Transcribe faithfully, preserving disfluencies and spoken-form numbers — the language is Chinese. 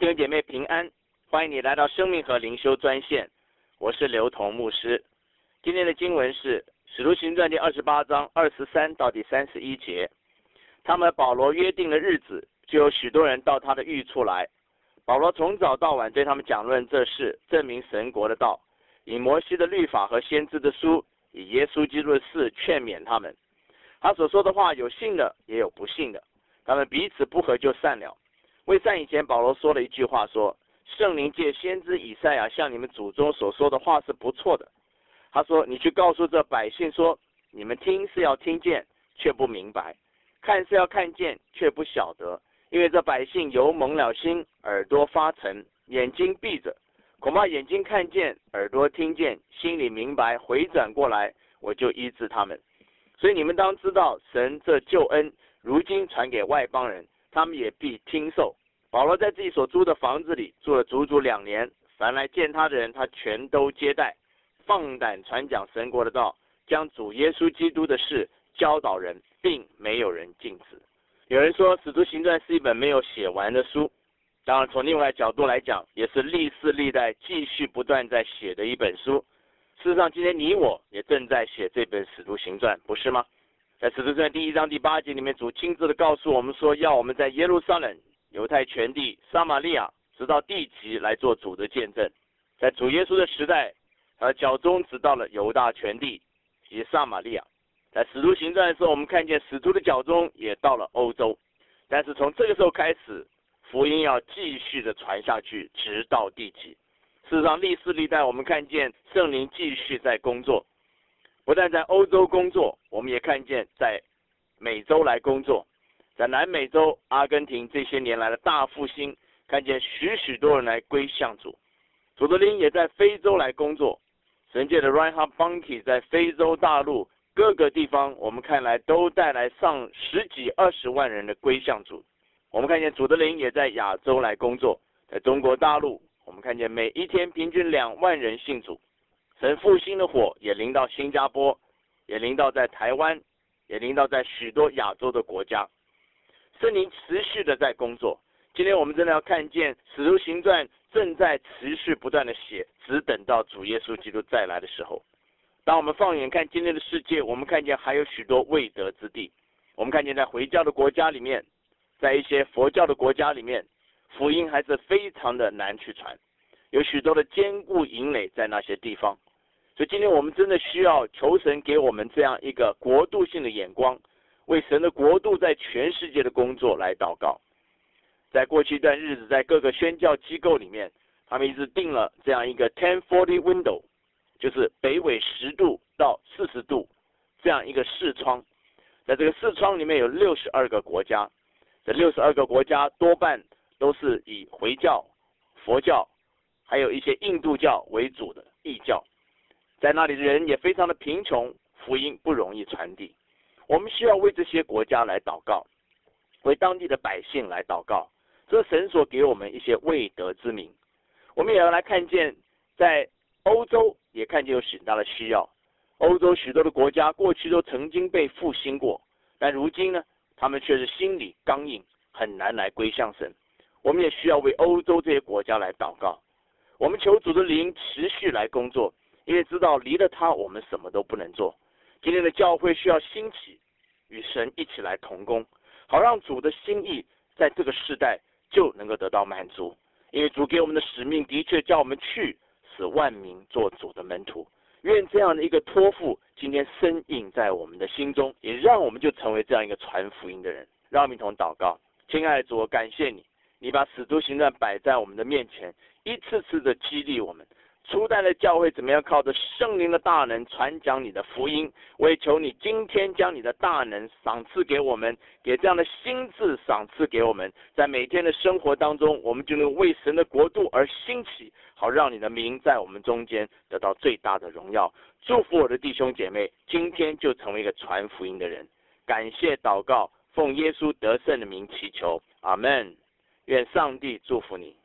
弟兄姐妹平安，欢迎你来到生命和灵修专线，我是刘同牧师。今天的经文是使徒行传第二十八章二十三到第三十一节。他们保罗约定的日子，就有许多人到他的寓处来。保罗从早到晚对他们讲论这事，证明神国的道，以摩西的律法和先知的书，以耶稣基督的事劝勉他们。他所说的话有信的，也有不信的，他们彼此不和就散了。未散以前，保罗说了一句话说，圣灵借先知以赛亚向你们祖宗所说的话是不错的。他说，你去告诉这百姓说，你们听是要听见，却不明白；看是要看见，却不晓得。因为这百姓油蒙了心，耳朵发沉，眼睛闭着，恐怕眼睛看见，耳朵听见，心里明白，回转过来，我就医治他们。所以你们当知道，神这救恩如今传给外邦人，他们也必听受。保罗在自己所租的房子里住了足足两年，凡来见他的人，他全都接待，放胆传讲神国的道，将主耶稣基督的事教导人，并没有人禁止。有人说使徒行传是一本没有写完的书，当然从另外角度来讲，也是历世历代继续不断在写的一本书。事实上，今天你我也正在写这本使徒行传，不是吗？在使徒行传第一章第八节里面，主亲自的告诉我们说，要我们在耶路撒冷、犹太全地、撒玛利亚，直到地极来做主的见证。在主耶稣的时代，他的脚中直到了犹大全地及撒玛利亚。在使徒行传的时候，我们看见使徒的脚中也到了欧洲。但是从这个时候开始，福音要继续的传下去，直到地极。事实上，历世历代我们看见圣灵继续在工作，不但在欧洲工作，我们也看见在美洲来工作，在南美洲、阿根廷这些年来的大复兴，看见许许多人来归向主。主的灵也在非洲来工作，神界的 Reinhard Bonnke 在非洲大陆各个地方，我们看来都带来上十几二十万人的归向主。我们看见主的灵也在亚洲来工作，在中国大陆，我们看见每一天平均两万人信主。神复兴的火也临到新加坡，也临到在台湾，也临到在许多亚洲的国家。圣灵持续的在工作。今天我们真的要看见使徒行传正在持续不断的写，只等到主耶稣基督再来的时候。当我们放眼看今天的世界，我们看见还有许多未得之地。我们看见在回教的国家里面，在一些佛教的国家里面，福音还是非常的难去传，有许多的坚固营垒在那些地方。所以今天我们真的需要求神给我们这样一个国度性的眼光，为神的国度在全世界的工作来祷告。在过去一段日子，在各个宣教机构里面，他们一直定了这样一个 ten forty window， 就是北纬十度到四十度这样一个视窗。在这个视窗里面有六十二个国家，这六十二个国家多半都是以回教、佛教还有一些印度教为主的异教。在那里的人也非常的贫穷，福音不容易传递。我们需要为这些国家来祷告，为当地的百姓来祷告，这是神所给我们一些未得之名。我们也要来看见，在欧洲也看见有许大的需要。欧洲许多的国家过去都曾经被复兴过，但如今呢，他们却是心里刚硬，很难来归向神。我们也需要为欧洲这些国家来祷告。我们求主的灵持续来工作，因为知道离了他，我们什么都不能做。今天的教会需要兴起，与神一起来同工，好让主的心意在这个世代就能够得到满足。因为主给我们的使命的确叫我们去，使万民做主的门徒。愿这样的一个托付今天深印在我们的心中，也让我们就成为这样一个传福音的人。让我们一同祷告。亲爱的主，我感谢你，你把使徒行传摆在我们的面前，一次次的激励我们。初代的教会怎么样靠着圣灵的大能传讲你的福音？我也求你今天将你的大能赏赐给我们，给这样的心智赏赐给我们，在每天的生活当中，我们就能为神的国度而兴起，好让你的名在我们中间得到最大的荣耀。祝福我的弟兄姐妹，今天就成为一个传福音的人。感谢祷告，奉耶稣得胜的名祈求，阿们。愿上帝祝福你。